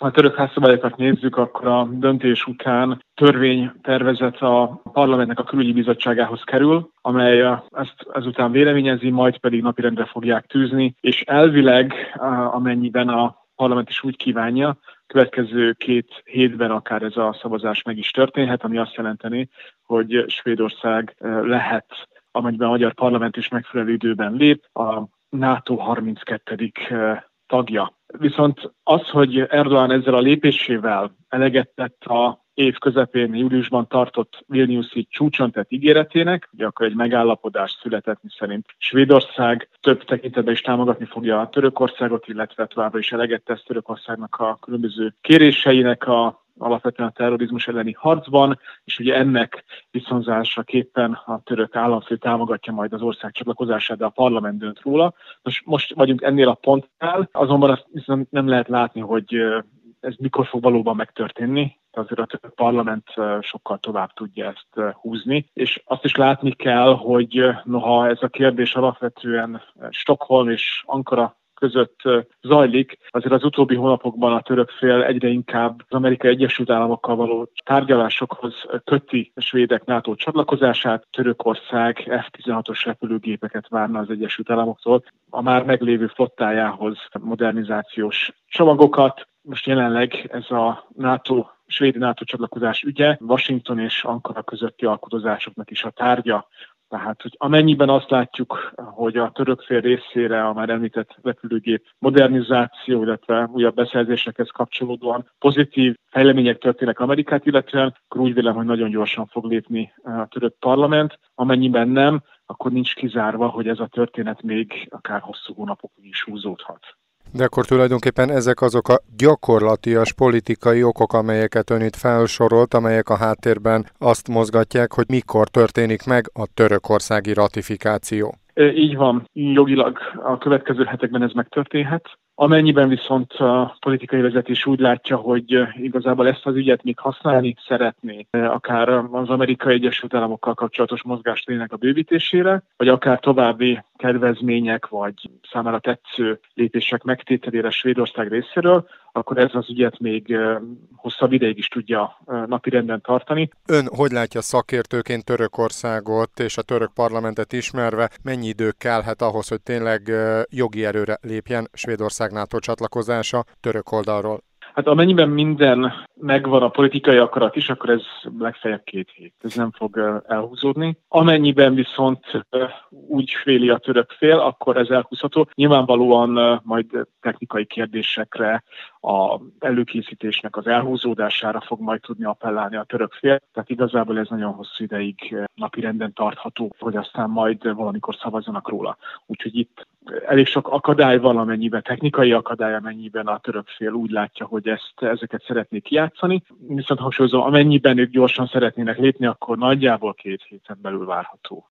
Ha a török házszabályokat nézzük, akkor a döntés után törvénytervezet a parlamentnek a külügyi bizottságához kerül, amely ezt ezután véleményezi, majd pedig napirendre fogják tűzni, és elvileg, amennyiben a parlament is úgy kívánja, következő 2 hétben akár ez a szavazás meg is történhet, ami azt jelenteni, hogy Svédország lehet, amennyiben a magyar parlament is megfelelő időben lép, a NATO 32. tagja. Viszont az, hogy Erdogan ezzel a lépésével eleget tett a év közepén, júliusban tartott Vilniuszi csúcson tett ígéretének, ugye akkor egy megállapodás született, miszerint Svédország több tekintetben is támogatni fogja a Törökországot, illetve továbbra is eleget tesz Törökországnak a különböző kéréseinek alapvetően a terrorizmus elleni harcban, és ugye ennek viszonzásaképpen a török államfő támogatja majd az ország csatlakozását, de a parlament dönt róla. Most vagyunk ennél a pontnál, azonban azt viszont nem lehet látni, hogy ez mikor fog valóban megtörténni. Azért a török parlament sokkal tovább tudja ezt húzni. És azt is látni kell, hogy noha ez a kérdés alapvetően Stockholm és Ankara között zajlik, azért az utóbbi hónapokban a török fél egyre inkább az Amerikai Egyesült Államokkal való tárgyalásokhoz köti a svédek NATO csatlakozását. Törökország F-16-os repülőgépeket várna az Egyesült Államoktól, a már meglévő flottájához modernizációs csomagokat. Most jelenleg ez a svéd NATO csatlakozás ügye Washington és Ankara közötti alkudozásoknak is a tárgya. Tehát, hogy amennyiben azt látjuk, hogy a török fél részére a már említett repülőgép modernizáció, illetve újabb beszerzésekhez kapcsolódóan pozitív fejlemények történnek Amerikát, illetően akkor úgy vélem, hogy nagyon gyorsan fog lépni a török parlament. Amennyiben nem, akkor nincs kizárva, hogy ez a történet még akár hosszú hónapokig is húzódhat. De akkor tulajdonképpen ezek azok a gyakorlatias politikai okok, amelyeket ön itt felsorolt, amelyek a háttérben azt mozgatják, hogy mikor történik meg a törökországi ratifikáció. Így van, jogilag a következő hetekben ez megtörténhet. Amennyiben viszont a politikai vezetés úgy látja, hogy igazából ezt az ügyet még használni szeretné, akár az Amerikai Egyesült Államokkal kapcsolatos mozgásterének a bővítésére, vagy akár további kedvezmények, vagy számára tetsző lépések megtételére Svédország részéről, akkor ez az ügyet még hosszabb ideig is tudja napirenden tartani. Ön hogy látja szakértőként Törökországot és a török parlamentet ismerve, mennyi idő kellhet ahhoz, hogy tényleg jogi erőre lépjen Svédország NATO csatlakozása török oldalról? Hát amennyiben minden megvan a politikai akarat is, akkor ez legfeljebb 2 hét. Ez nem fog elhúzódni. Amennyiben viszont úgy véli a török fél, akkor ez elhúzható. Nyilvánvalóan majd technikai kérdésekre, a előkészítésnek az elhúzódására fog majd tudni appellálni a török fél. Tehát igazából ez nagyon hosszú ideig napirenden tartható, hogy aztán majd valamikor szavazzanak róla. Úgyhogy itt elég sok akadály van, amennyiben technikai akadály, amennyiben a török fél úgy látja, hogy ezeket szeretnék kijátszani. Viszont hangsúlyozom, amennyiben ők gyorsan szeretnének lépni, akkor nagyjából 2 héten belül várható.